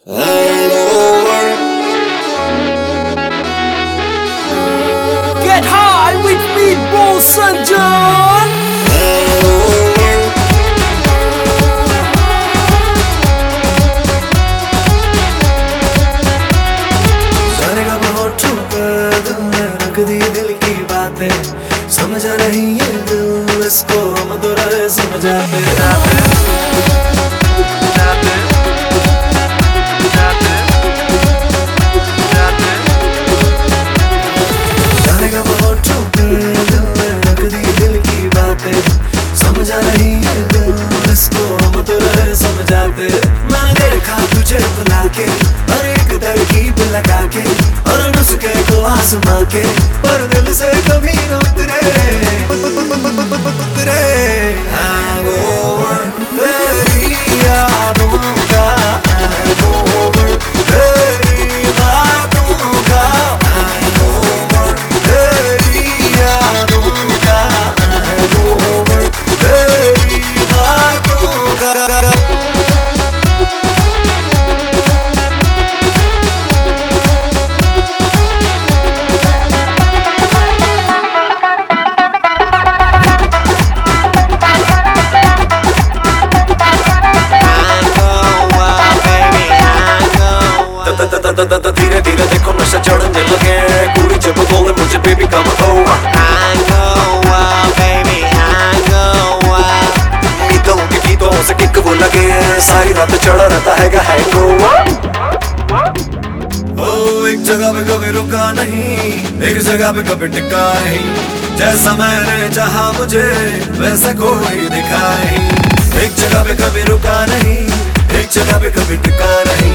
Get high with me, Bolson John. जाने का बहुत ठुकर दिल में रख दी दिल की बातें, समझ रही है दिल इसको हम तो रहे समझाते जाते जाते जाते जाते। जाने का बहुत ठुकर दिल में रख दी दिल की बातें, समझ रही है दिल इसको हम तो रहे समझाते। मैंने देखा तुझे बुला के और एक तरकीब लगा के और नुस्खे को आजमा के, पर दिल से कभी न उतरे hangover, तेरी यादों का hangover, तेरी बातों का hangover, तेरी यादों का hangover, तेरी बातों का। धीरे धीरे देखो नशा चढ़ने लगे, कुड़ी जब बोले मुझे बेबी कम over, baby गीतों के गीतों से किक वो लगे, सारी रात चढ़ा रहता है hangover। ओ एक जगह पे कभी रुका नहीं, एक जगह पे कभी टिका नहीं, जैसा मैंने चाहा मुझे वैसा कोई दिखा नहीं। एक जगह पे कभी रुका नहीं, एक जगह पे कभी टिका नहीं,